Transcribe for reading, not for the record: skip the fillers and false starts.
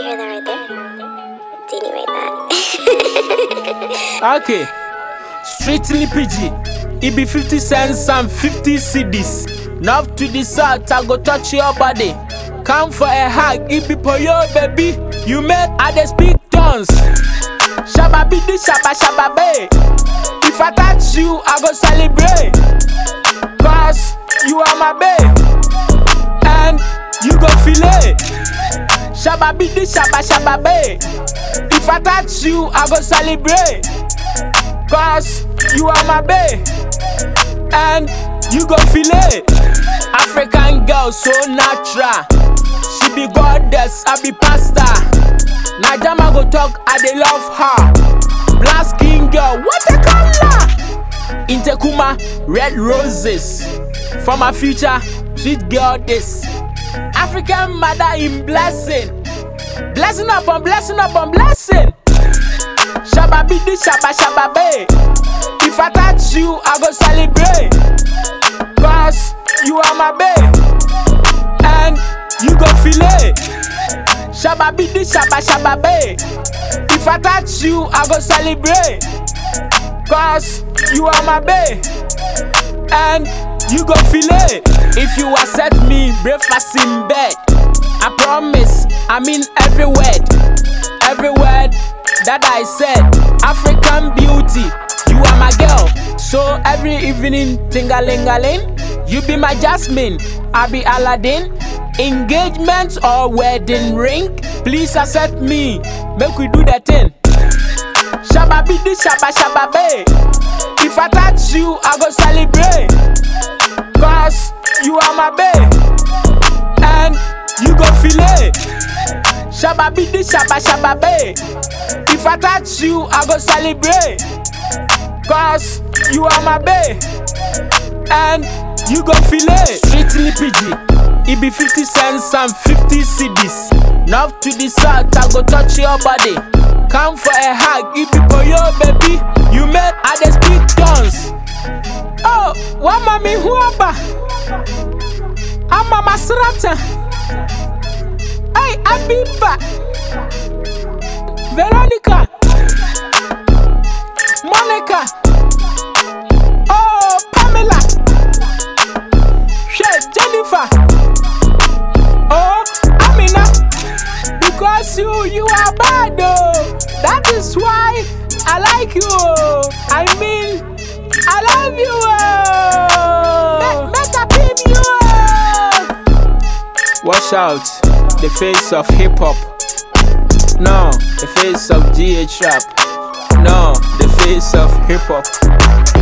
hear that right there? Dini made that. Okay, strictly PG. It be 50 cents and 50 CDs. North to the south, I go touch your body. Come for a hug, it be for your baby. You made I dey speak tongues. Shabba bidi shabba shabba bae. If I touch you, I go celebrate. Cause you are my bae, and you go feel it. Shabba bidi shabba shabba bae. If I touch you, I go celebrate. Cause you are my bae, and you go feel it. African girl so natural. She be goddess, I be pastor. Najama go talk, I dey love her. Black skin girl, what a color. Intekuma, red roses. For my future, sweet girl this. African mother in blessing. Blessing upon blessing upon blessing. Shabba bidi shabba shabba bae. If I touch you, I go celebrate. Cause you are my bae, and you go feel it. Shabba bidi shabba shabba bae. If I touch you, I go celebrate. Cause you are my bae, and you go feel it. If you accept me, breakfast in bed, I promise, I mean every word that I said. African beauty, you are my girl. So every evening, ting-a-ling-a-ling, you be my Jasmine, I be Aladdin. Engagement or wedding ring, please accept me, make we do that thing. Shabba bidi shabba shabba bae. If I touch you, I go celebrate. Cause you are my bae, and you go feel it. Shabba bidi shabba shabba bae. If I touch you, I go celebrate. Cause you are my bae, and you go feel it. Strictly PG. It be 50 cents and 50 CDs. North to the south, I go touch your body. Come for a hug, it be for your baby. You made I dey speak tongues. Oh, wa mami huaba. Ama masrata. Hey, Abiba. Veronica. Monica. Oh, Pamela. Jennifer. Oh, Amina. Because you are bad though. That is why I like you. I mean, I love you. Make a pin you. Watch out, the face of hip hop. No, the face of GH rap. No, the face of hip hop.